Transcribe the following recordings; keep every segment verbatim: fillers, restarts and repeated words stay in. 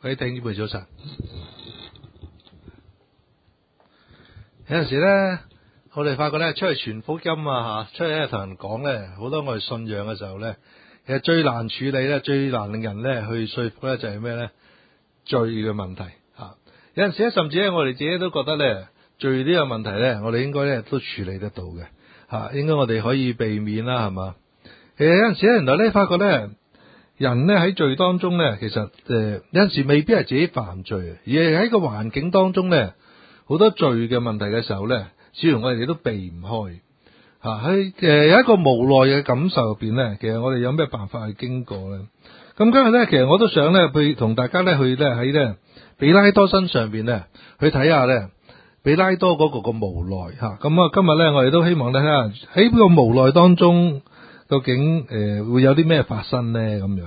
各位弟兄姊妹早晨。有陣時咧，我哋發覺咧，出去傳福音啊，吓，出去咧同人講咧，好多我哋信仰嘅時候咧，其實最難處理咧，最難令人咧去說服咧，就係咩咧？罪嘅問題吓。有陣時咧，甚至咧，我哋自己都覺得咧，罪呢個問題咧，我哋應該咧都處理得到嘅吓，應該我哋可以避免啦，係嘛？其實有陣時咧，原來咧發覺咧。人咧喺罪當中咧，其實誒、呃、有陣時未必係自己犯罪，而係喺個環境當中咧，好多罪嘅問題嘅時候咧，似乎我哋都避唔開吓。喺誒有一個無奈嘅感受入邊咧，其實我哋有咩辦法去經過咧？咁今日咧，其實我都想咧去同大家咧去咧喺咧比拉多身上邊咧去睇下咧比拉多嗰個個無奈吓。咁啊，今日咧我哋都希望咧喺呢個無奈當中。究竟誒、呃、會有啲咩發生呢？咁樣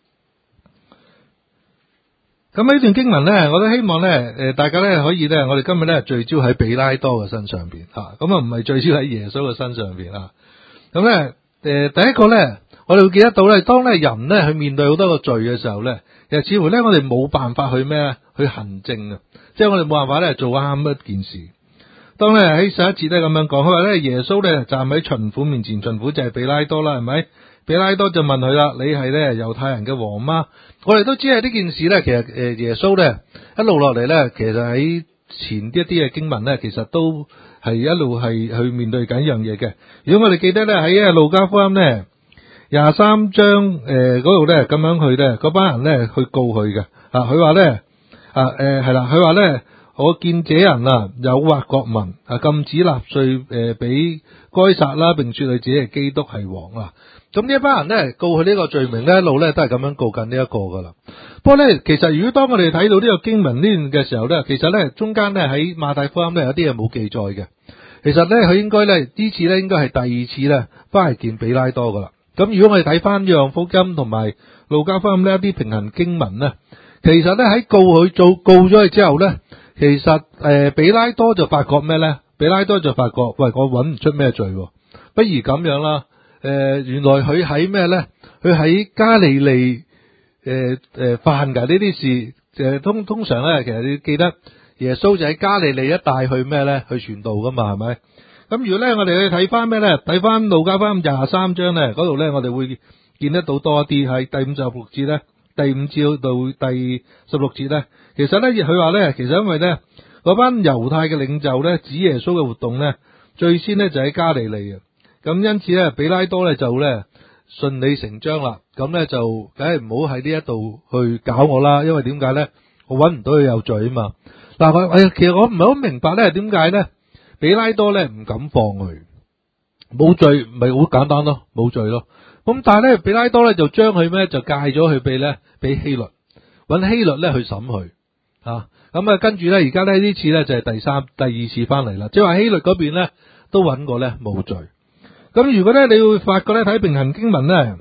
咁呢段經文咧，我都希望咧誒、呃、大家咧可以咧，我哋今日咧聚焦喺比拉多嘅身上邊吓，咁啊唔係聚焦喺耶穌嘅身上邊啊。咁咧誒第一個咧，我哋會記得到咧，當咧人咧去面對好多個罪嘅時候咧，其實似乎咧我哋冇辦法去咩去行正啊，即係我哋冇辦法咧做啱一件事。當咧喺上一節咧咁樣講，佢話咧耶穌咧站喺巡撫面前，巡撫就係比拉多啦，係咪？比拉多就問佢啦：你係咧猶太人嘅王嗎？我哋都知係呢件事咧，其實誒耶穌咧一路落嚟咧，其實喺前一啲嘅經文咧，其實都係一路係去面對緊一樣嘢嘅。如果我哋記得咧喺路加福音咧廿三章誒嗰度咧咁樣去咧，嗰班人咧去告佢嘅啊，佢話咧啊誒係啦，佢話咧。我見這人啊，誘惑國民啊，禁止納稅誒，俾該撒啦，並說佢自己係基督係王啊。咁呢一班人咧告佢呢個罪名咧，一路咧都係咁樣告緊呢一個噶啦。不過咧，其實如果當我哋睇到呢個經文呢段嘅時候咧，其實咧中間咧喺馬太福音咧有啲嘢冇記載嘅。其實咧佢應該咧呢次咧應該係第二次咧翻嚟見比拉多噶啦。咁如果我哋睇翻約翰福音同埋路加福音呢一啲平行經文咧，其實咧喺告佢做告咗佢之後咧。其實誒、呃，比拉多就發覺咩咧？比拉多就發覺，喂，我揾唔出咩罪，不如咁樣啦。誒、呃，原來佢喺咩咧？佢喺加利利誒誒犯噶呢啲事。誒，通通常咧，其實你記得耶穌就喺加利利一帶去咩咧？去傳道噶嘛，係咪？咁如果咧，我哋去睇翻咩咧？睇翻路加福音廿三章咧，嗰度咧，我哋會見得到多一啲，喺第五十六節咧。第五節到第十六節咧，其實咧佢話咧，其實因為咧嗰班猶太嘅領袖咧指耶穌嘅活動咧，最先咧就喺加利利嘅，咁因此咧比拉多咧就咧順理成章啦，咁咧就梗係唔好喺呢一度去搞我啦，因為點解咧？我揾唔到佢有罪啊嘛。嗱，我其實我唔係好明白咧，點解咧比拉多咧唔敢放佢？冇罪咪好簡單咯，冇罪咯。咁但係咧，比拉多咧就將佢咩就戒咗佢俾咧俾希律，揾希律咧去審佢啊。咁啊，跟住咧而家咧呢次咧就係第三第二次翻嚟啦，即係話希律嗰邊咧都揾過咧冇罪。咁如果咧你會發覺咧睇平行經文咧，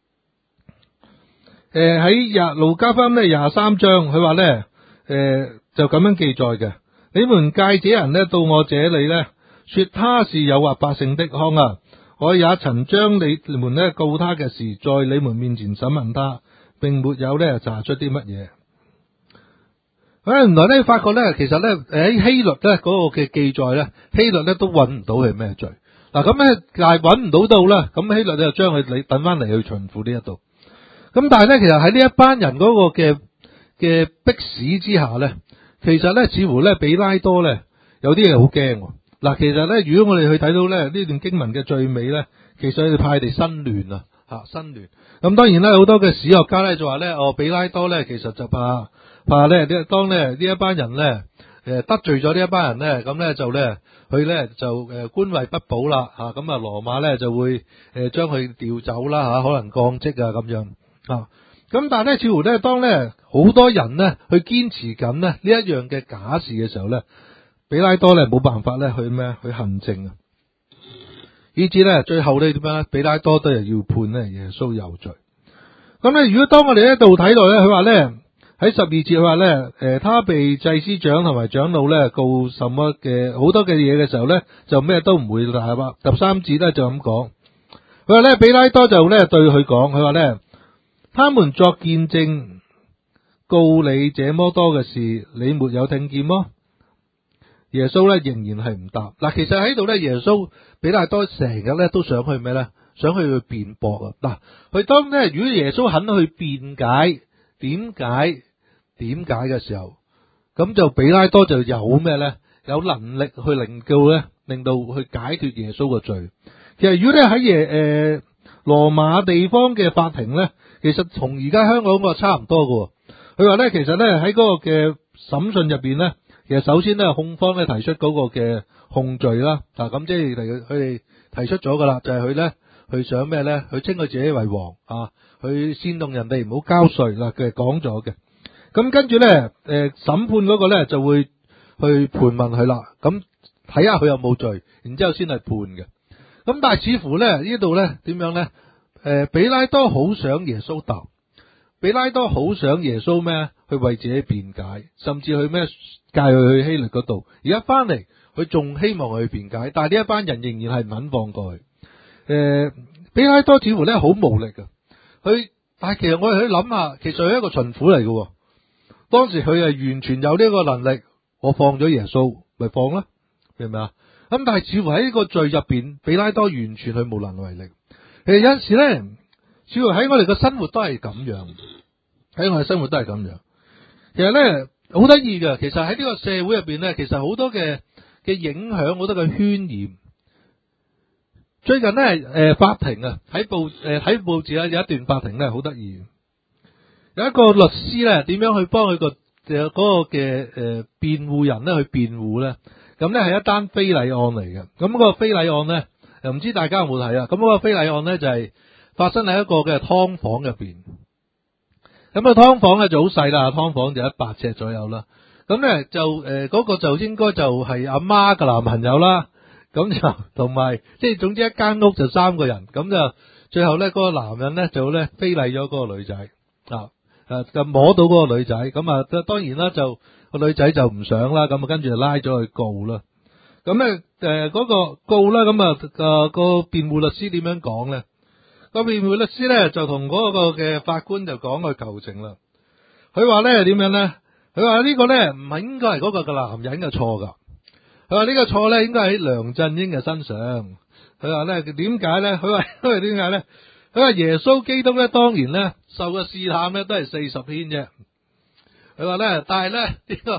誒喺廿路加福音咧廿三章，佢話咧誒就咁樣記載嘅：你們戒這人咧到我這裏咧，說他是誘惑百姓的，看啊！我也曾將你們咧告他嘅事，在你們面前審問他，並沒有咧查出啲乜嘢。原來咧發覺咧，其實咧喺希律咧嗰個嘅記載咧，希律咧都揾唔到佢咩罪。嗱咁咧，但係揾唔到到啦，咁希律就將佢你等翻嚟去巡撫呢一度。咁但係咧，其實喺呢一班人嗰個嘅嘅逼使之下咧，其實咧似乎咧比拉多咧有啲嘢好驚。嗱，其實咧，如果我哋去睇到咧呢段經文嘅最尾咧，其實佢哋派地申亂啊，吓申亂。咁當然咧，好多嘅史學家咧就話咧，哦，比拉多咧其實就怕怕咧，當咧呢一班人咧誒得罪咗呢一班人咧，咁咧就咧佢咧就誒官位不保啦，吓咁啊羅馬咧就會誒將佢調走啦，吓可能降職啊咁樣啊。咁但係咧，似乎咧當咧好多人咧去堅持緊咧呢一樣嘅假事嘅時候咧。比拉多咧冇辦法咧去咩去行政啊，以至咧最後咧點樣咧？比拉多都係要判咧耶穌有罪。咁咧，如果當我哋喺度睇到咧，佢話咧喺十二節佢話咧，誒，他被祭司長同埋長老咧告什麼嘅好多嘅嘢嘅時候咧，就咩都唔會大話。十三節咧就咁講，佢話咧比拉多就咧對佢講，佢話咧他們作見證。 告你這麼多嘅事，你沒有聽見麼？耶穌咧仍然係唔答。嗱，其實喺度咧，耶穌比拉多成日咧都想去咩咧？想去去辯駁啊！嗱，佢當咧如果耶穌肯去辯解點解點解嘅時候，咁就比拉多就有咩咧？有能力去令到咧，令到去解脫耶穌嘅罪。其實如果咧喺耶誒羅馬地方嘅法庭咧，其實同而家香港個差唔多嘅。佢話咧，其實咧喺嗰個嘅審訊入邊咧，其實首先咧控方咧提出嗰個嘅控罪啦。嗱，咁即係佢哋提出咗噶啦，就係佢咧佢想咩咧？佢稱佢自己為王啊，佢煽動人哋唔好交稅嗱，佢係講咗嘅。咁跟住咧，誒、呃、審判嗰個咧就會去盤問佢啦。咁睇下佢有冇罪，然之後先係判嘅。咁但係似乎咧呢度咧點樣咧？誒、呃，比拉多好想耶穌答，比拉多好想耶穌咩？去為自己辯解，甚至去咩介佢去希律嗰度。而家翻嚟，佢仲希望佢去辯解，但係呢一班人仍然係唔肯放過去。誒、呃，比拉多似乎咧好無力啊！佢，但係其實我哋去諗下，其實佢係一個巡撫嚟嘅。當時佢係完全有呢個能力，我放咗耶穌，咪放啦，明唔明啊？咁但係似乎喺呢個罪入邊，比拉多完全佢無能為力。其實有陣時咧，似乎喺我哋嘅生活都係咁樣，喺我哋生活都係咁樣。其實咧好得意嘅，其實喺呢個社會入邊咧，其實好多嘅嘅影響，好多嘅渲染。最近咧，誒、呃、法庭啊，喺報誒睇報紙咧有一段法庭咧好得意，有一個律師咧點樣去幫佢個誒嗰個嘅誒辯護人咧去辯護咧？咁咧係一單非禮案嚟嘅。咁嗰個非禮案咧，又唔知大家有冇睇啊？咁嗰個非禮案咧就係發生喺一個嘅劏房入邊。咁啊，劏房咧就好細啦，劏房就一百尺左右啦。咁咧就誒嗰、呃那個就應該就係阿媽嘅男朋友啦。咁就同埋即係總之一間屋就三個人。咁就最後咧嗰、那個男人咧就咧非禮咗嗰個女仔啊，誒就摸到嗰個女仔。咁啊，當然啦，就個女仔就唔想啦。咁啊，跟住就拉咗去告啦。咁咧誒嗰個告啦，咁啊個個辯護律師點樣講咧？個辯護律師咧就同嗰個嘅法官就講佢求情啦。佢話咧點樣咧？佢話呢個咧唔係應該係嗰個嘅男人嘅錯噶。佢話呢個錯咧應該喺梁振英嘅身上。佢話咧點解咧？佢話因為點解咧？佢話耶穌基督咧當然咧受嘅試探咧都係四十天啫。佢話咧，但係咧呢個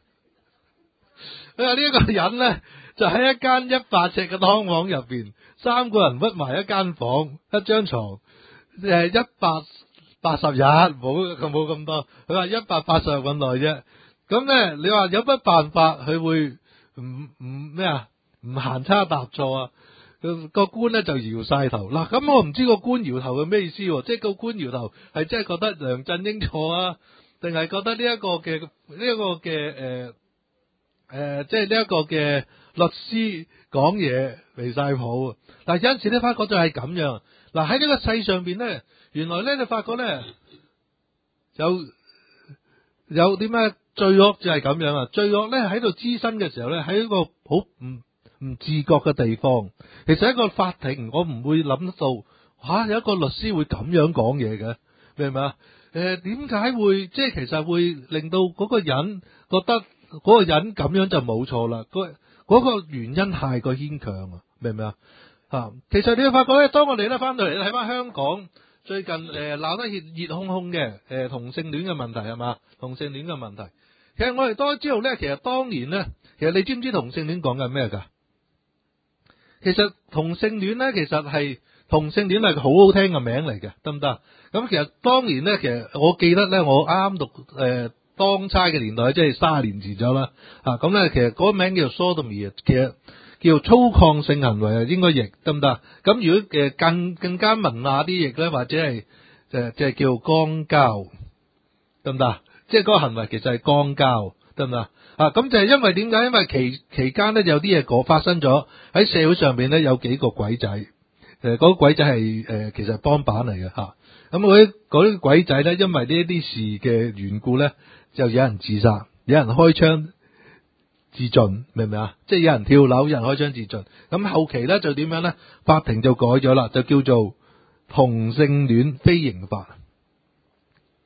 佢話呢一個人咧就喺一間一百尺嘅劏房入邊。三個人屈埋一間房，一張床，誒一百八十日，冇冇咁多。佢話一百八十日咁耐啫。咁咧，你話有乜辦法佢會唔唔咩啊？唔行差踏錯啊？個官咧就搖晒頭。嗱，咁我唔知個官搖頭係咩意思？即係個官搖頭係真係覺得梁振英錯啊，定係覺得呢一個嘅呢一個嘅誒誒，即係呢一個嘅律師講嘢離晒譜。嗱，有陣時咧發覺就係咁樣。嗱，喺呢個世上邊咧，原來咧你發覺咧有有啲咩罪惡就係咁樣啊！罪惡咧喺度滋生嘅時候咧，喺一個好唔唔自覺嘅地方。其實一個法庭，我唔會諗到吓、啊、有一個律師會咁樣講嘢嘅，明唔明啊？誒，點解會即係其實會令到嗰個人覺得嗰個人咁樣就冇錯啦？嗰、嗰個原因太過牽強啊，明唔明啊？啊，其實你會發覺咧，當我哋咧翻到嚟睇翻香港最近誒鬧得熱熱烘烘嘅誒同性戀嘅問題係嘛？同性戀嘅問題，其實我哋都知道咧，其實當年咧，其實你知唔知同性戀講緊咩噶？其實同性戀咧，其實係同性戀係個好好聽嘅名嚟嘅，得唔得？咁其實當年咧，其實我記得咧，我啱啱讀誒、呃、當差嘅年代，即係卅年前咗啦。啊，咁咧其實嗰個名叫做 sodomy，其實叫粗獷性行為啊，應該譯得唔得？咁如果誒更更加文雅啲譯咧，或者係誒即係叫肛交，得唔得？即係嗰個行為其實係肛交，得唔得？啊，咁就係因為點解？因為期期間咧有啲嘢過發生咗喺社會上邊咧，有幾個鬼仔，誒、呃、嗰、嗰個鬼仔係誒、呃、其實係幫辦嚟嘅吓。咁嗰啲嗰啲鬼仔咧，因為呢一啲事嘅緣故咧，就有人自殺，有人開槍自盡，明唔明啊？即係有人跳樓，有人開槍自盡。咁後期咧就點樣咧？法庭就改咗啦，就叫做同性戀非刑法。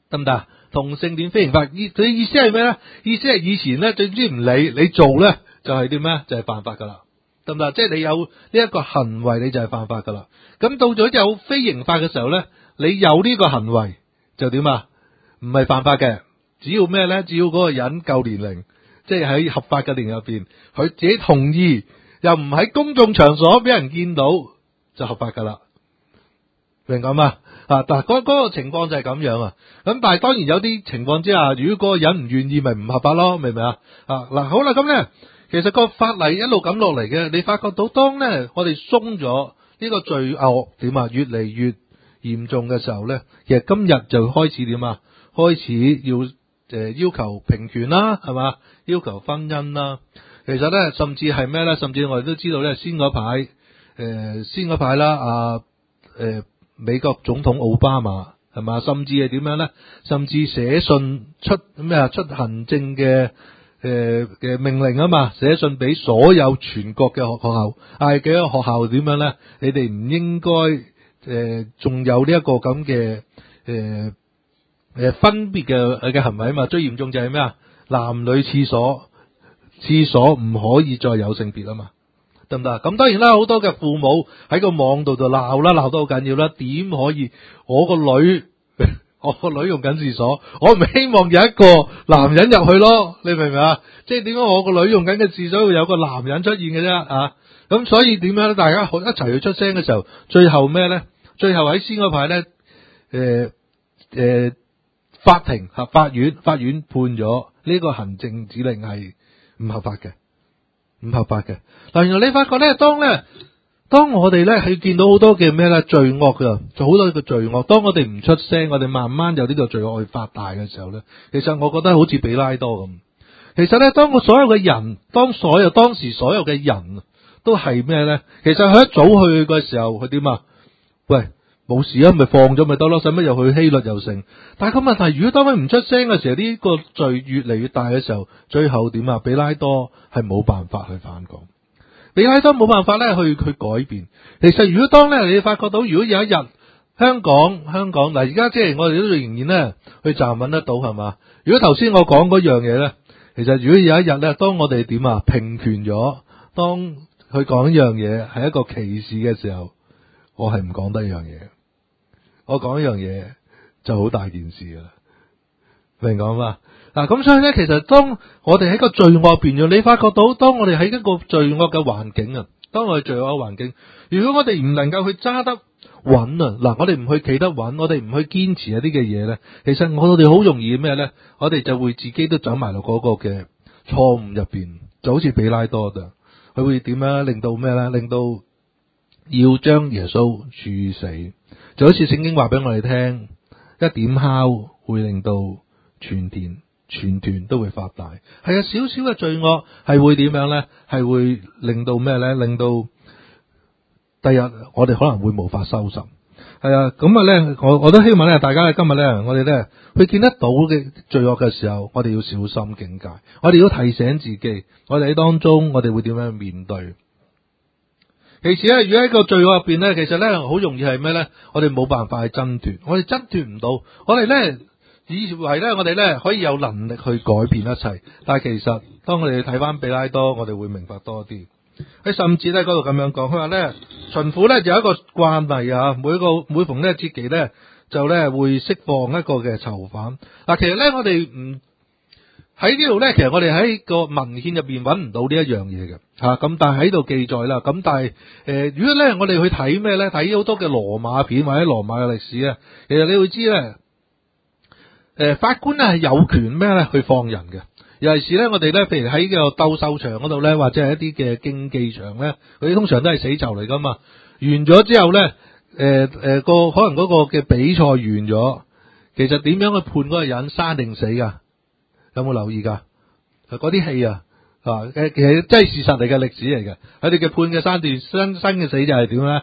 得唔得？同性戀非刑法，意佢意思係咩咧？意思係以前咧，總之唔理你做咧，就係點咧？就係犯法噶啦，得唔得？即係你有呢一個行為，你就係犯法噶啦。咁到咗有非刑法嘅時候咧，你有呢個行為就點啊？唔係犯法嘅，只要咩咧？只要嗰個人夠年齡，即係喺合法嘅年齡入邊，佢自己同意，又唔喺公眾場所俾人見到，就合法噶啦。明咁啊？啊，但係嗰嗰個情況就係咁樣啊。咁但係當然有啲情況之下，如果嗰個人唔願意，咪唔合法咯，明唔明啊？啊，嗱，好啦，咁咧，其實個法例一路咁落嚟嘅，你發覺到當咧我哋鬆咗呢個罪惡點啊，越嚟越嚴重嘅時候咧，其實今日就開始點啊？開始要誒、呃、要求平權啦，係嘛？要求婚姻啦。其實咧，甚至係咩咧？甚至我哋都知道咧，先嗰排誒先嗰排啦，啊誒。呃美國總統奧巴馬係嘛，甚至係點樣咧？甚至寫信出咩啊？出行政嘅誒嘅命令啊嘛，寫信俾所有全國嘅學學校，嗌幾個學校點樣咧？你哋唔應該誒，仲、呃、有呢一個咁嘅誒誒分別嘅嘅行為啊嘛。最嚴重就係咩啊？男女廁所廁所唔可以再有性別啊嘛。得唔得？咁當然啦，好多嘅父母喺個網度就鬧啦，鬧得好緊要啦。點可以？我個女，我個女用緊廁所，我唔希望有一個男人入去咯。你明唔明啊？即係點解我個女用緊嘅廁所會有個男人出現嘅啫？啊，咁所以點樣咧？大家一齊去出聲嘅時候，最後咩咧？最後喺先嗰排咧，誒、呃、誒、呃，法庭吓法院法院判咗呢個行政指令係唔合法嘅。唔合法嘅。嗱，原來你發覺咧，當咧，當我哋咧係見到好多嘅咩咧罪惡噶，就好多嘅罪惡。當我哋唔出聲，我哋慢慢有呢個罪惡去發大嘅時候咧，其實我覺得好似比拉多咁。其實咧，當我所有嘅人，當所有當時所有嘅人都係咩咧？其實佢一早去嘅時候，佢點啊？喂，冇事啊，咪放咗咪得咯，使乜又去希律又成？但係個問題，如果當佢唔出聲嘅時候，呢個罪越嚟越大嘅時候，最後點啊？比拉多係冇辦法去反抗，比拉多冇辦法咧去去改變。其實如果當咧你發覺到，如果有一日香港香港嗱，而家即係我哋都仍然咧去站穩得到係嘛？如果頭先我講嗰樣嘢咧，其實如果有一日咧，當我哋點啊平權咗，當佢講一樣嘢係一個歧視嘅時候，我係唔講得一樣嘢。我講一樣嘢就好大件事噶啦，明講嘛？嗱，咁所以咧，其實當我哋喺個罪惡邊緣，你發覺到，當我哋喺一個罪惡嘅環境啊，當我哋罪惡嘅環境，如果我哋唔能夠去揸得穩啊，嗱，我哋唔去企得穩，我哋唔去堅持一啲嘅嘢咧，其實我哋好容易咩咧？我哋就會自己都走埋落嗰個嘅錯誤入邊，就好似比拉多嘅，佢會點樣令到咩咧？令到要將耶穌處死。就好似聖經話俾我哋聽，一點酵會令到全田全團都會發大。係啊，少少嘅罪惡係會點樣咧？係會令到咩咧？令到第日我哋可能會無法收拾。係啊，咁啊咧，我我都希望咧，大家今日咧，我哋咧去見得到嘅罪惡嘅時候，我哋要小心警戒，我哋要提醒自己，我哋喺當中，我哋會點樣面對？其次咧，如果喺個罪惡入邊咧，其實咧好容易係咩咧？我哋冇辦法去爭奪，我哋爭奪唔到。我哋咧以為咧，我哋咧可以有能力去改變一切，但係其實當我哋睇翻比拉多，我哋會明白多啲。喺甚至咧嗰度咁樣講，佢話咧巡撫咧就有一個慣例啊，每個每逢呢個節期咧就咧會釋放一個嘅囚犯。嗱，其實咧我哋唔喺呢度咧，其實我哋喺個文獻入邊揾唔到呢一樣嘢嘅吓，咁但係喺度記載啦。咁但係誒、呃，如果咧我哋去睇咩咧，睇好多嘅羅馬片或者羅馬嘅歷史啊，其實你會知咧，誒、呃、法官咧係有權咩咧去放人嘅。尤其是咧，我哋咧，譬如喺個鬥獸場嗰度咧，或者係一啲嘅競技場咧，佢哋通常都係死囚嚟噶嘛。完咗之後咧，誒、呃、誒、呃、個可能嗰個嘅比賽完咗，其實點樣去判嗰個人生定死噶？有冇留意噶？嗰啲戲啊，啊誒，其實真係事實嚟嘅，歷史嚟嘅。佢哋嘅判嘅生段生生嘅死就係點咧？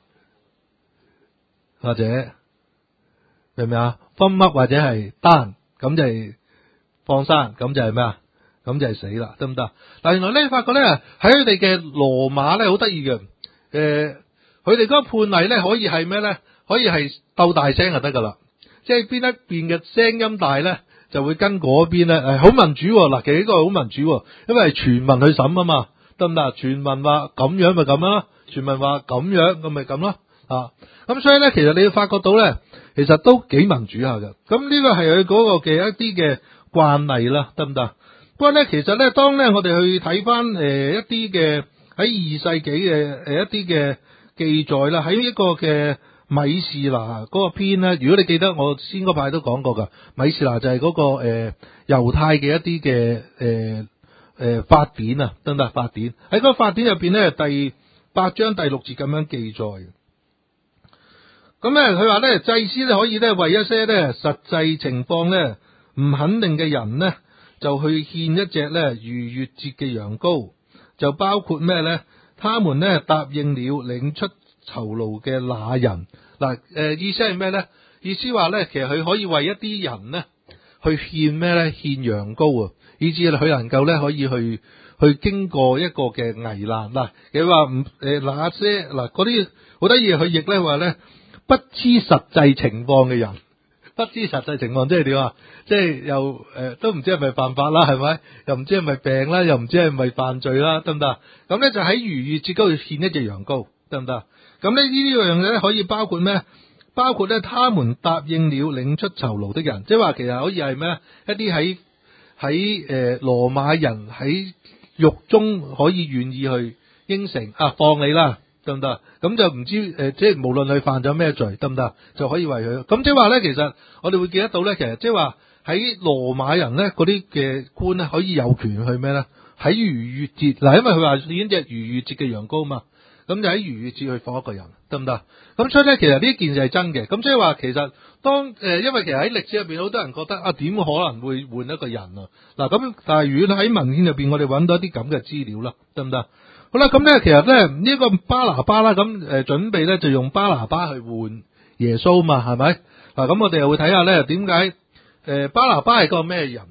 或者明唔明啊？分乜或者係單咁就係放生，咁就係咩啊？咁就係死啦，得唔得？但原來咧，發覺咧喺佢哋嘅羅馬咧好得意嘅，誒、呃，佢哋嗰個判例咧可以係咩咧？可以係鬥大聲就得噶啦。 即係邊一邊嘅聲音大咧，就會跟嗰邊咧，誒好民主嗱、哦，其實呢個係好民主，因為係全民去審啊嘛，得唔得？全民話咁樣咪咁啦，全民話咁樣咁咪咁咯，啊，咁所以咧，其實你要發覺到咧，其實都幾民主下嘅，咁呢個係佢嗰個嘅一啲嘅慣例啦，得唔得？不過咧，其實咧，當咧我哋去睇翻誒一啲嘅喺二世紀嘅誒一啲嘅記載啦，喺一個嘅米士拿嗰個篇咧，如果你記得我先嗰排都講過噶，米士拿就係嗰、那個誒猶、呃、太嘅一啲嘅誒誒法典啊，得唔得？法典喺嗰個法典入邊咧，第八章第六節咁樣記載。咁咧，佢話咧，祭司咧可以咧為一些咧實際情況咧唔肯定嘅人咧，就去獻一隻咧逾越節嘅羊羔，就包括咩咧？他們咧答應了領出酬勞嘅那人。嗱，誒意思係咩咧？意思話咧，其實佢可以為一啲人咧去獻咩咧？獻羊羔啊，以至佢能夠咧可以去去經過一個嘅危難。嗱，佢話唔誒那些嗱嗰啲好得意，佢譯咧話咧不知實際情況嘅人。不知實際情況即係點啊？即係又誒、呃、都唔知係咪犯法啦，係咪？又唔知係咪病啦，又唔知係咪犯罪啦，得唔得？咁咧就喺逾越節嗰度獻一隻羊羔，得唔得？咁咧呢呢樣嘢咧可以包括咩？包括咧他們答應了領出酬勞的人，即係話其實可以係咩？一啲喺喺誒羅馬人喺獄中可以願意去應承啊放你啦。得唔得？咁就唔知誒、呃，即係無論佢犯咗咩罪，得唔得？就可以為佢。咁即係話咧，其實我哋會記得到咧，其實即係話喺羅馬人咧嗰啲嘅官咧，可以有權去咩咧？喺逾越節嗱，因為佢話獻隻逾越節嘅羊羔嘛，咁就喺逾越節去放一個人，得唔得？咁所以咧，其實呢件事係真嘅。咁即係話，其實當誒、呃，因為其實喺歷史入邊，好多人覺得啊，點可能會換一個人啊？嗱，咁但係如果喺文獻入邊，我哋揾到一啲咁嘅資料啦，得唔得？好啦，咁咧，其實咧呢、這個巴拿巴啦，咁誒、呃、準備咧就用巴拿巴去換耶穌嘛，係咪？嗱，咁我哋又會睇下咧，點解誒巴拿巴係個咩人？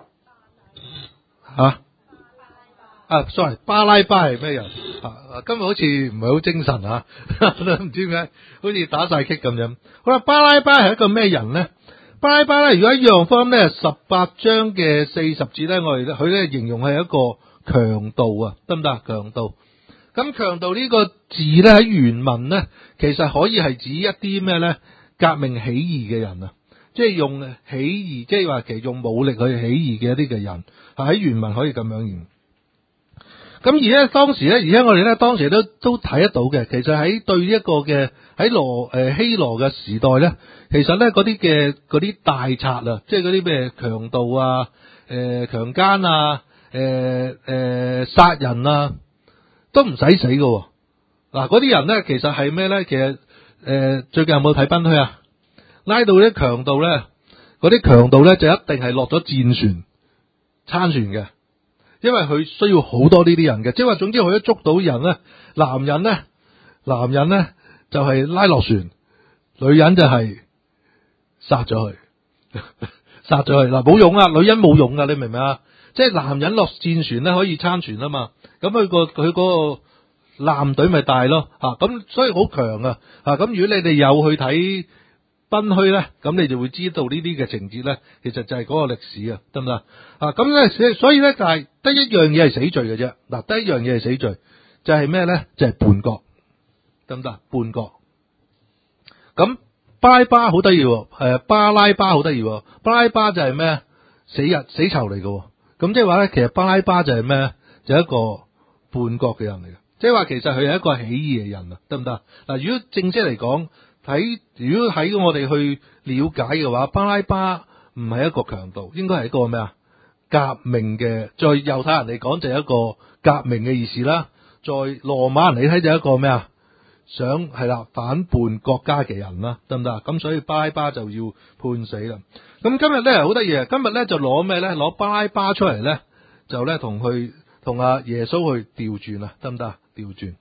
吓啊，啊 ，sorry， 巴拉巴係咩人？啊，今日好似唔係好精神啊，都唔知點解，好似打晒棘咁樣。好啦，巴拉巴係一個咩人咧？巴拉巴咧，如果喺約翰福音咧十八章嘅四十節咧，我哋佢咧形容係一個強盜啊，得唔得？強盜，咁強盜呢個字咧喺原文咧，其實可以係指一啲咩咧？革命起義嘅人啊，即係用起義，即係話其實用武力去起義嘅一啲嘅人，喺原文可以咁樣形容。咁而咧當時咧，而家我哋咧當時都都睇得到嘅，其實喺對一個嘅喺羅誒希羅嘅時代咧，其實咧嗰啲嘅嗰啲大賊啊，即係嗰啲咩強盜啊、誒強姦啊。誒誒，殺、呃呃、人啊，都唔使死㗎喎。嗱，嗰啲人咧，其實係咩咧？其實誒、呃，最近有冇睇賓虛啊？拉到啲強盜咧，嗰啲強盜咧就一定係落咗戰船參船嘅，因為佢需要好多呢啲人嘅。即係話，總之佢一捉到人咧，男人咧，男人咧就係、是、拉落船，女人就係殺咗佢，殺咗佢。嗱，冇用啊，女人冇用啊，你明唔明啊？即係男人落戰船咧可以參船啊嘛，咁佢個佢嗰個艦隊咪大咯吓，咁所以好強啊吓，咁如果你哋有去睇賓虛咧，咁你就會知道呢啲嘅情節咧，其實就係嗰個歷史啊，得唔得啊？咁咧，所以咧就係得一樣嘢係死罪嘅啫，嗱，得一樣嘢係死罪，就係咩咧？就係叛國，得唔得？叛國。咁巴拉巴好得意，誒，巴拉巴好得意，巴拉巴就係咩？死人死囚嚟嘅。咁即係話咧，其實巴拉巴就係咩？就係一個叛國嘅人嚟嘅，即係話其實佢係一個起義嘅人啊，得唔得？嗱，如果正式嚟講，睇如果喺我哋去了解嘅話，巴拉巴唔係一個強盜，應該係一個咩啊？革命嘅，在猶太人嚟講就係一個革命嘅意思啦，在羅馬人嚟睇就係一個咩啊？想係啦，反叛國家嘅人啦，得唔得？咁所以巴拉巴就要判死啦。咁今日咧好得意啊！今日咧就攞咩咧？攞巴拉巴出嚟咧，就咧同佢同阿耶穌去調轉啊，得唔得？調轉。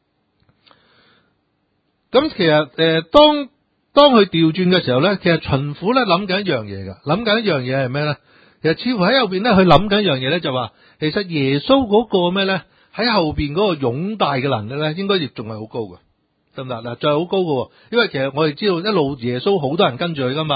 咁其實誒、呃，當當佢調轉嘅時候咧，其實巡撫咧諗緊一樣嘢噶，諗緊一樣嘢係咩咧？其實似乎喺後邊咧，佢諗緊一樣嘢咧，就話其實耶穌嗰個咩咧？喺後邊嗰個擁戴嘅能力咧，應該亦仲係好高噶，得唔得？嗱，就係好高噶，因為其實我哋知道一路耶穌好多人跟住佢噶嘛。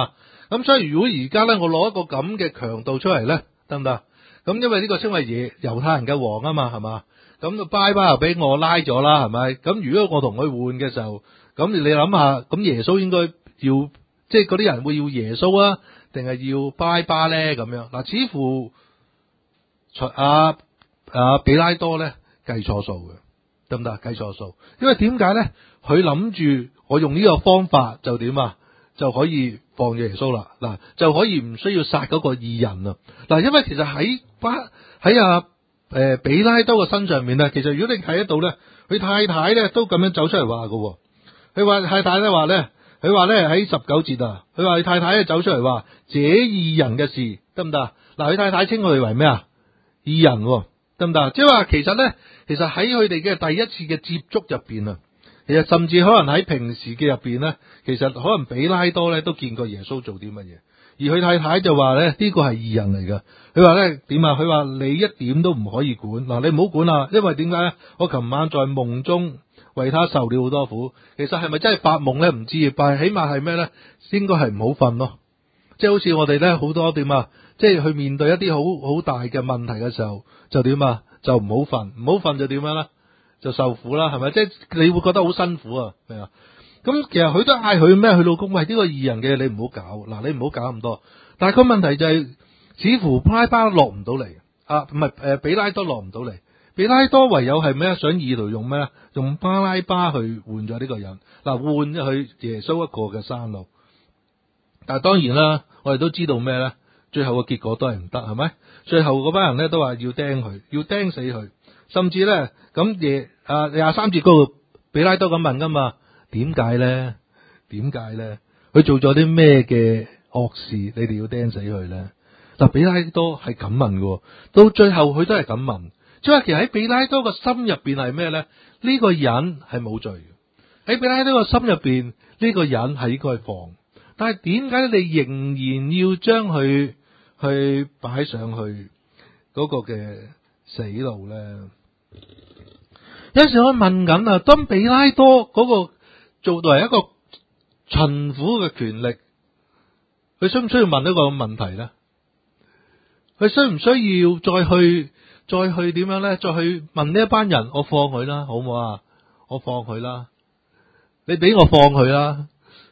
咁所以如果而家咧，我攞一個咁嘅強盜出嚟咧，得唔得？咁因為呢個稱為耶猶太人嘅王啊嘛，係嘛？咁就拜拜又俾我拉咗啦，係咪？咁如果我同佢換嘅時候，咁你諗下，咁耶穌應該要，即係嗰啲人會要耶穌啊，定係要拜拜咧？咁樣嗱，似乎阿阿比拉多咧計錯數嘅，得唔得？計錯數，因為點解咧？佢諗住我用呢個方法就點啊？就可以放耶穌啦，嗱就可以唔需要殺嗰個義人啊，嗱，因為其實喺巴喺阿誒比拉多嘅身上面咧，其實如果你睇得到咧，佢太太咧都咁樣走出嚟話嘅，佢話太太咧話咧，佢話咧喺十九節啊，佢話佢太太咧走出嚟話這義人嘅事得唔得？嗱，佢太太稱佢哋為咩啊？義人得唔得？即係話其實咧，其實喺佢哋嘅第一次嘅接觸入邊啊。其實甚至可能喺平時嘅入邊咧，其實可能比拉多咧都見過耶穌做啲乜嘢，而佢太太就話咧呢個係義人嚟噶。佢話咧點啊？佢話你一點都唔可以管嗱，你唔好管啊，因為點解咧？我琴晚在夢中為他受了好多苦。其實係咪真係發夢咧？唔知，但係起碼係咩咧？應該係唔好瞓咯。即係好似我哋咧好多點啊，即係去面對一啲好好大嘅問題嘅時候，就點啊？就唔好瞓，唔好瞓就點樣咧？就受苦啦，係咪？即係你會覺得好辛苦啊，係啊。咁其實佢都嗌佢咩？佢老公喂，呢個義人嘅你唔好搞，嗱你唔好搞咁多。但係個問題就係，似乎巴拉巴落唔到嚟啊，唔係誒比拉多落唔到嚟，比拉多唯有係咩？想意圖用咩？用巴拉巴去換咗呢個人，嗱換咗去耶穌一個嘅生路。但係當然啦，我哋都知道咩咧？最後嘅結果都係唔得，係咪？最後嗰班人咧都話要釘佢，要釘死佢。甚至咧，咁嘢啊廿三節嗰度，比拉多咁問噶嘛？點解咧？點解咧？佢做咗啲咩嘅惡事？你哋要釘死佢咧？嗱，比拉多係咁問嘅，到最後佢都係咁問。即係其實喺比拉多個心入邊係咩咧？呢個人係冇罪嘅。喺比拉多個心入邊，呢個人係應該放。但係點解你仍然要將佢去擺上去嗰個嘅死路咧？有時我問緊啊，當比拉多嗰個做到係一個巡撫嘅權力，佢需唔需要問一個問題咧？佢需唔需要再去再去點樣咧？再去問呢一班人，我放佢啦，好唔好啊？我放佢啦，你俾我放佢啦，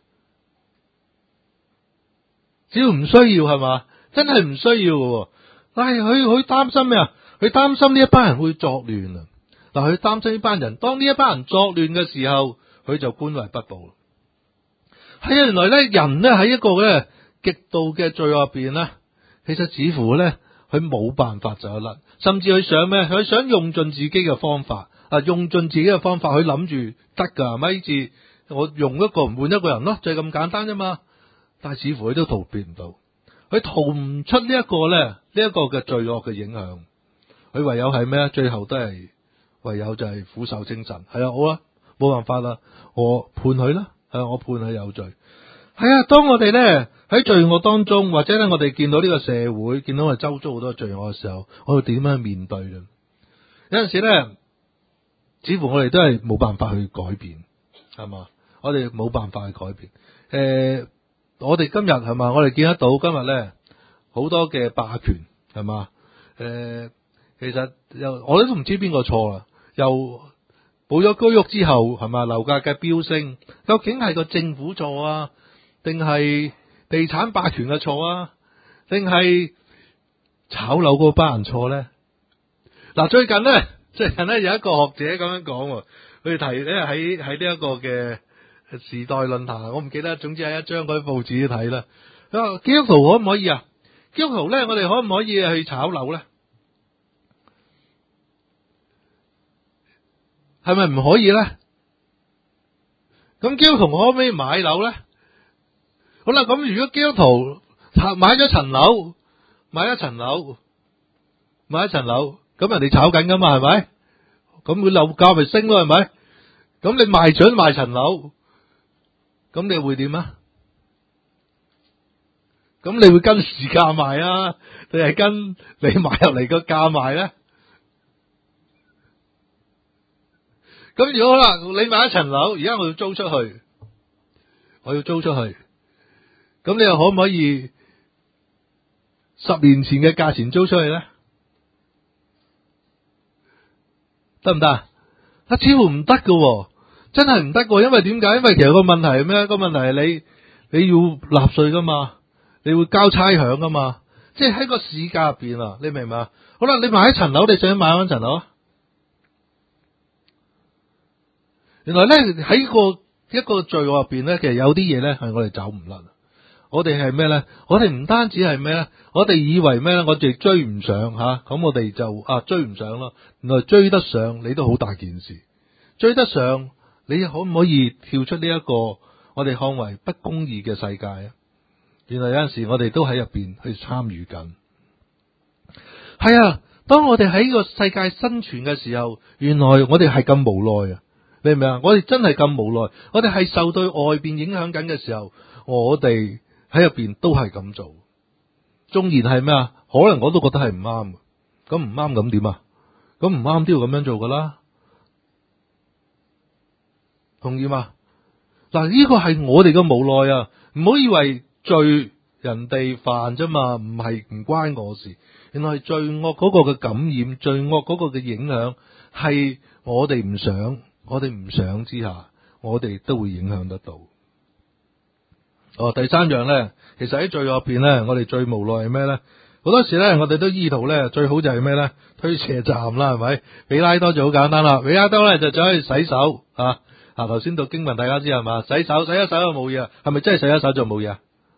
只要唔需要係嘛？真係唔需要嘅，但係佢佢擔心咩啊？佢擔心呢一班人會作亂啊！嗱，佢擔心呢班人，當呢一班人作亂嘅時候，佢就官為不保。係啊，原來咧人咧喺一個咧極度嘅罪惡入邊咧，其實似乎咧佢冇辦法走甩，甚至佢想咩？佢想用盡自己嘅方法啊，用盡自己嘅方法，佢諗住得噶，咪住我用一個唔換一個人咯，就係咁簡單啫嘛。但係似乎佢都逃避唔到，佢逃唔出呢一個咧呢一個嘅罪惡嘅影響。佢唯有係咩？最後都係唯有就係苦受精神。係啊，好啊，冇辦法啦，我判佢啦，係我判佢有罪。係啊，當我哋咧喺罪惡當中，或者咧我哋見到呢個社會，見到我哋周遭好多罪惡嘅時候，我哋點樣去面對咧？有陣時咧，似乎我哋都係冇辦法去改變，係嘛？我哋冇辦法去改變。誒、呃，我哋今日係嘛？我哋見得到今日咧好多嘅霸權，係嘛？誒、呃。其實又我都唔知邊個錯啦，又冇咗居屋之後係咪樓價嘅飆升，究竟係個政府錯啊，定係地產霸權嘅錯啊，定係炒樓嗰班人錯咧？嗱，最近咧，最近咧有一個學者咁樣講，佢提咧喺喺呢一個嘅時代論壇，我唔記得，總之係一張嗰啲報紙睇啦。佢話基督徒可唔可以啊？基督徒咧，我哋可唔可以去炒樓咧？係咪唔可以咧？咁基督徒可唔可以買樓咧？好啦，咁如果基督徒買咗層樓，買一層樓，買一層樓，咁人哋炒緊噶嘛，係咪？咁佢樓價咪升咯，係咪？咁你賣咗賣層樓，咁你會點啊？咁你會跟市價賣啊，定係跟你買入嚟個價賣咧？咁如果好啦，你買一層樓，而家我要租出去，我要租出去， 咁你又可唔可以十年前嘅價錢租出去咧？得唔得啊？啊，似乎唔得㗎，真係唔得㗎，因為點解？因為其實個問題係咩？個問題係你你要納稅噶嘛，你會交差餉噶嘛，即係喺個市價入邊啊，你明唔明啊？好啦，你買一層樓，你想買翻層樓啊？原來咧喺個一個罪惡入邊咧，其實有啲嘢咧係我哋走唔甩。我哋係咩咧？我哋唔單止係咩咧？我哋以為咩咧？我哋追唔上吓，咁、啊、我哋就啊追唔上咯。原來追得上，你都好大件事。追得上，你可唔可以跳出呢一個我哋看為不公義嘅世界啊？原來有陣時我哋都喺入邊去參與緊。係啊，當我哋喺呢個世界生存嘅時候，原來我哋係咁無奈啊！你明唔明啊？我哋真係咁無奈，我哋係受到外邊影響緊嘅時候，我哋喺入邊都係咁做。縱然係咩啊？可能我都覺得係唔啱，咁唔啱咁點啊？咁唔啱都要咁樣做噶啦，同意嘛？嗱，呢個係我哋嘅無奈啊！唔好以為罪人哋犯啫嘛，唔係唔關我事。原來係罪惡嗰個嘅感染，罪惡嗰個嘅影響係我哋唔想，我哋唔想之下，我哋都會影響得到。哦，第三樣咧，其實喺罪惡入邊咧，我哋最無奈係咩咧？好多時咧，我哋都意圖咧，最好就係咩咧？推卸責任啦，係咪？比拉多就好簡單啦，比拉多咧就走去洗手啊！啊，頭先讀經文，大家知係嘛？洗手，洗一手就冇嘢，係咪真係洗一手就冇嘢？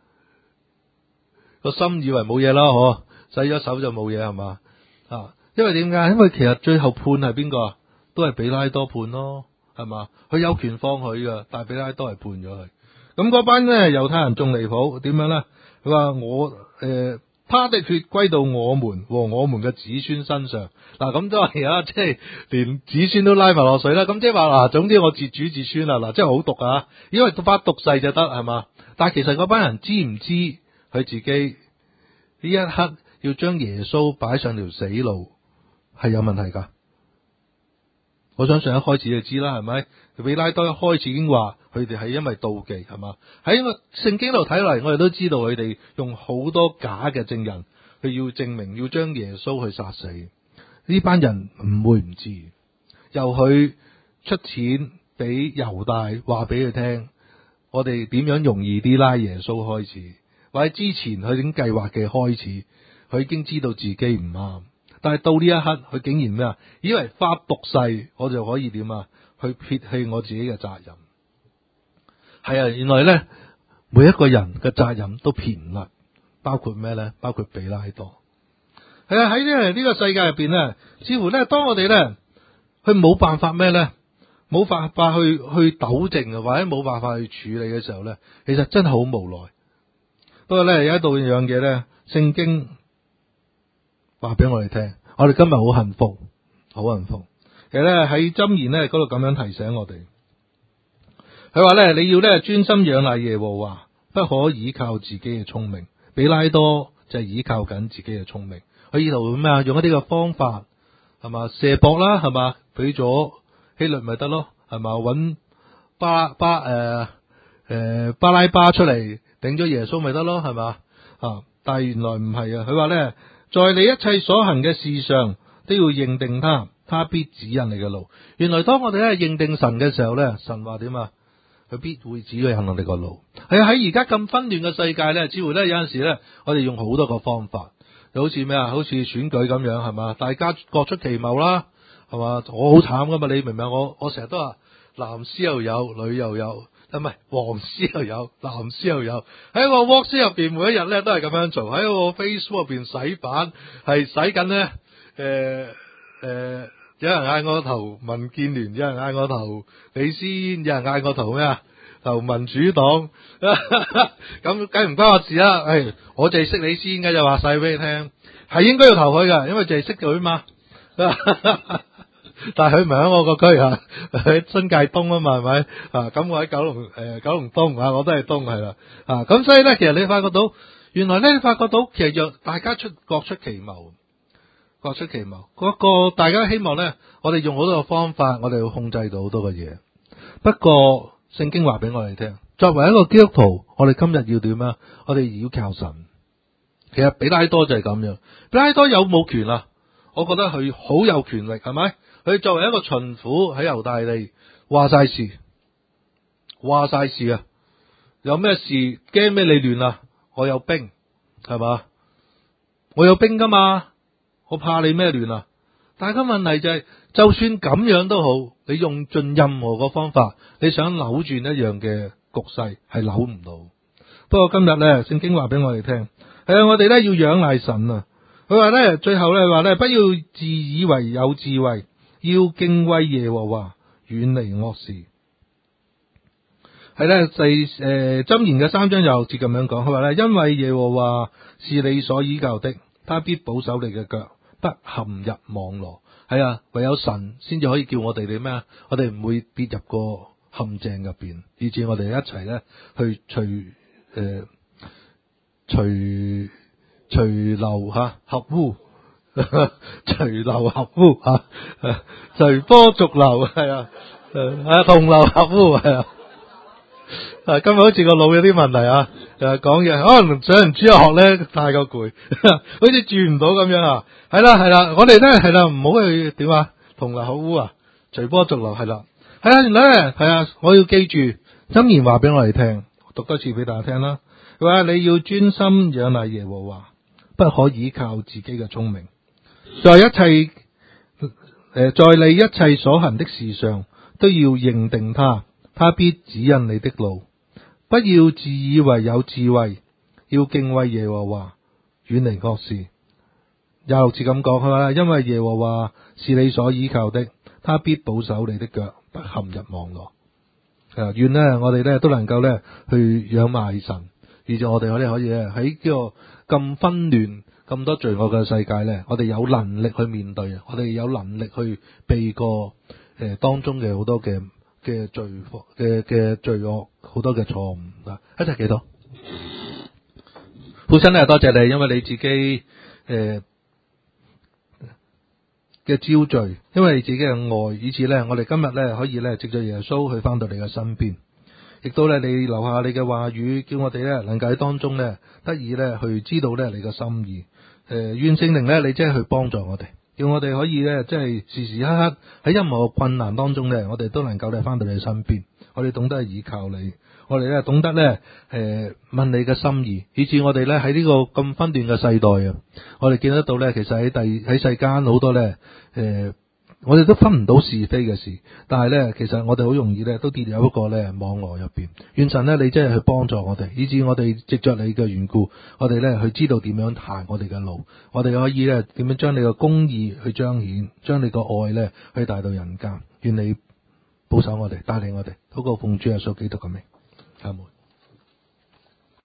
個心以為冇嘢啦，嗬、啊，洗咗手就冇嘢係嘛？啊，因為點解？因為其實最後判係邊個啊？都係比拉多判咯，係嘛？佢有權放佢噶，但係比拉多係判咗佢。咁嗰班咧猶太人仲離譜，點樣咧？佢話我誒、呃，他的血歸到我們和我們嘅子孫身上。嗱，咁都係啊，即係連子孫都拉埋落水啦。咁即係話嗱，總之我自主自孫啦。嗱，即係好毒啊！因為發毒誓就得係嘛？但係其實嗰班人知唔知佢自己呢一刻要將耶穌擺上條死路係有問題噶？我相信一開始就知啦，係咪？比拉多一開始已經話佢哋係因為妒忌，係嘛？喺個聖經度睇嚟，我哋都知道佢哋用好多假嘅證人，佢要證明要將耶穌去殺死。呢班人唔會唔知，由佢出錢俾猶大，話俾佢聽，我哋點樣容易啲拉耶穌開始，或者之前佢已經計劃嘅開始，佢已經知道自己唔啱。但係到呢一刻，佢竟然咩啊？以為發毒誓，我就可以點啊？去撇棄我自己嘅責任。係啊，原來咧，每一個人嘅責任都撇唔甩，包括咩咧？包括比拉多。係啊，喺呢呢個世界入邊咧，似乎咧，當我哋咧，佢冇辦法咩咧，冇辦法去去糾正啊，或者冇辦法去處理嘅時候咧，其實真係好無奈。不過咧，有一度樣嘢咧，聖經話俾我哋聽，我哋今日好幸福，好幸福。其實咧喺箴言咧嗰度咁樣提醒我哋，佢話咧，你要咧專心仰賴耶和華，不可倚靠自己嘅聰明。比拉多就係倚靠緊自己嘅聰明，佢意圖咩啊？用一啲嘅方法係嘛，射博啦，係嘛，俾咗希律咪得咯，係嘛，搵巴巴誒誒、呃呃、巴拉巴出嚟頂咗耶穌咪得咯，係嘛啊？但係原來唔係啊，佢話咧，在你一切所行嘅事上都要認定他，他必指引你嘅路。原來當我哋咧認定神嘅時候咧，神話點啊？佢必會指引我哋個路。係喺而家咁紛亂嘅世界咧，似乎咧有陣時咧，我哋用好多個方法，就好似咩啊？好似選舉咁樣，係嘛？大家各出奇謀啦，係嘛？我好慘噶嘛，你明唔明？我我成日都話藍絲又有，女又有，唔係黃絲又有，藍絲又有。喺個 WhatsApp 入邊，每一日咧都係咁樣做。喺個 Facebook 入邊洗版，係洗緊咧，誒、呃、誒。呃有人嗌我投民建聯，有人嗌我投李先，有人嗌我投咩啊？投民主黨，咁梗唔關我事啦。誒、哎，我淨係識你先嘅，就話晒俾你聽，係應該要投佢噶，因為淨係識佢嘛。但係佢唔係喺我個區啊，喺新界東啊嘛，係咪啊？咁我喺九龍誒、呃、九龍東啊，我都係東係啦。啊，咁所以咧，其實你發覺到，原來咧你發覺到，其實若大家出各出奇謀。各出奇謀，嗰個大家希望咧，我哋用好多個方法，我哋要控制到好多嘅嘢。不過聖經話俾我哋聽， 作為一個基督徒，我哋今日要點啊？我哋要靠神。其實比拉多就係咁樣。比拉多有冇權啊？我覺得佢好有權力，係咪？佢作為一個巡撫喺猶大利，話晒事，話晒事啊！有咩事驚咩你亂啊？我有兵，係嘛？我有兵噶嘛？我怕你咩亂啊？但係個問題就係、是，就算咁樣都好，你用盡任何個方法，你想扭轉一樣嘅局勢係扭唔到。不過今日咧，聖經話俾我哋聽，係啊，我哋咧要仰賴神啊。佢話咧，最後咧話咧，不要自以為有智慧，要敬畏耶和華，遠離惡事。係咧，第誒箴言嘅三章又節咁樣講，佢話咧，因為耶和華是你所依靠的，他必保守你嘅腳，不陷入網羅。係啊，唯有神先至可以叫我哋哋咩啊？我哋唔會跌入個陷阱入邊，以致我哋一齊咧去隨誒隨隨流吓合污，隨流合污吓，隨波逐流係啊，誒同流合污係啊。啊，今日好似個腦有啲問題啊！誒，講嘢可能上完主日學咧太過攰，好似轉唔到咁樣啊！係啦係啦，我哋咧係啦，唔好去點啊，同流合污啊，隨波逐流係啦，係啊，原來咧係啊，我要記住箴言話俾我哋聽，讀多次俾大家聽啦。佢話你要專心仰賴耶和華，不可倚靠自己嘅聰明，在一切誒，在你一切所行的事上都要認定他。他必指引你的路，不要自以為有智慧，要敬畏耶和華，遠離惡事。又似咁講，係嘛？因為耶和華是你所依靠的，他必保守你的腳，不陷入網羅。誒，願呢我哋咧都能夠咧去仰賴神，以至我哋可以可以咧喺呢個咁紛亂、咁多罪惡嘅世界咧，我哋有能力去面對，我哋有能力去避過誒、呃、當中嘅好多嘅。嘅罪嘅嘅罪惡，好多嘅錯誤啊！一齊祈禱，父親咧，多謝你，因為你自己誒嘅招聚，因為你自己嘅愛，以致咧我哋今日咧可以咧藉着耶穌去翻到你嘅身邊，亦都咧你留下你嘅話語，叫我哋咧能夠喺當中咧得以咧去知道咧你嘅心意。誒、呃，願聖靈咧你即係去幫助我哋。叫我哋可以咧，即係時時刻刻喺任何困難當中咧，我哋都能夠咧翻到你身邊。我哋懂得依靠你，我哋咧懂得咧誒問你嘅心意，以致我哋咧喺呢個咁紛亂嘅世代啊，我哋見得到咧，其實喺第喺世間好多咧誒。呃我哋都分唔到是非嘅事，但係咧，其實我哋好容易咧都跌入一個咧網絡入邊。願神咧，你真係去幫助我哋，以致我哋藉着你嘅緣故，我哋咧去知道點樣行我哋嘅路，我哋可以咧點樣將你嘅公義去彰顯，將你個愛咧去帶到人間。願你保守我哋，帶領我哋，禱告奉主耶穌基督嘅名，阿門。